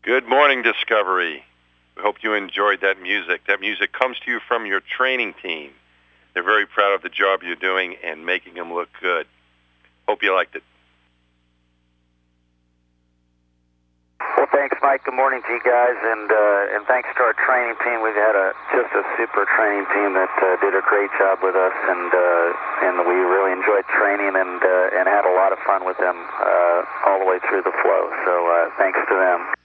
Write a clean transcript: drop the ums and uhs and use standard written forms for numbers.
Good morning, Discovery. We hope you enjoyed that music. That music comes to you from your training team. They're very proud of the job you're doing and making them look good. Hope you liked it. Well, thanks, Mike. Good morning to you guys, and thanks to our training team. We've had just a super training team that did a great job with us, and we really enjoyed training and had a lot of fun with them all the way through the flow. So thanks to them.